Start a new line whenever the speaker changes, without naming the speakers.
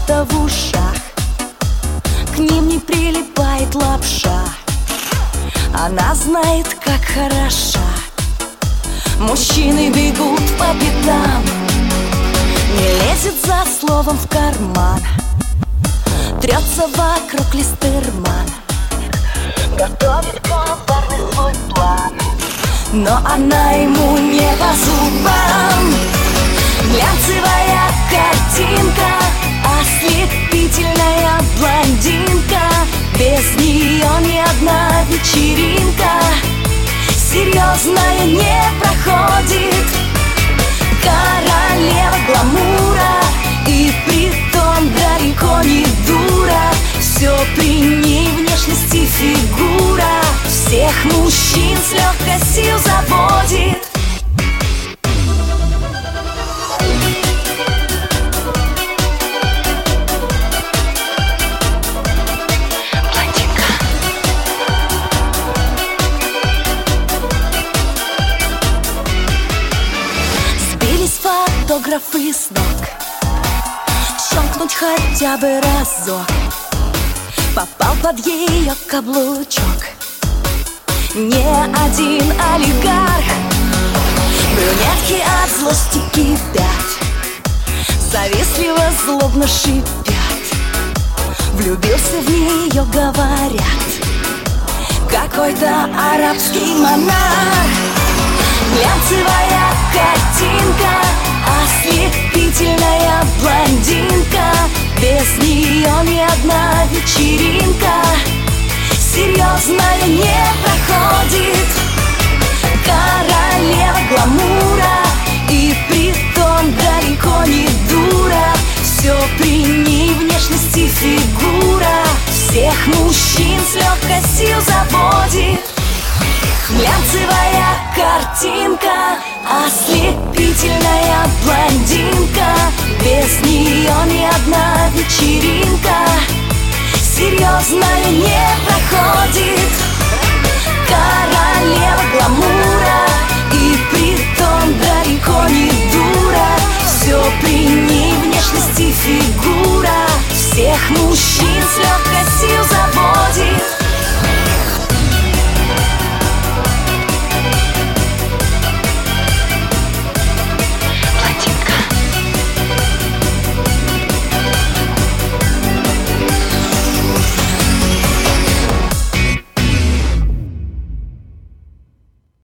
где-то в ушах, к ним не прилипает лапша. Она знает, как хороша. Мужчины бегут по пятам, не лезет за словом в карман, трется вокруг листерман, готовит коварный свой план. Но она ему не по зубам. Глянцевая картинка, ослепительная блондинка. Без нее ни одна вечеринка серьезная не проходит. Королева гламура, и притом далеко не дура. Все при ней, внешность и фигура, всех мужчин с легкостью заводит. Фотографы с ног, щелкнуть хотя бы разок, попал под ее каблучок не один олигарх. Брюнетки от злости кипят, завистливо злобно шипят. Влюбился в нее, говорят, какой-то арабский монарх. Глянцевая картинка, ослепительная блондинка. Без нее ни одна вечеринка серьезная не проходит. Королева гламура, и притом далеко не дура. Все при ней, внешность и фигура, всех мужчин с легкостью заводит. Глянцевая картинка, ослепительная блондинка. Без нее ни одна вечеринка серьезная не проходит. Королева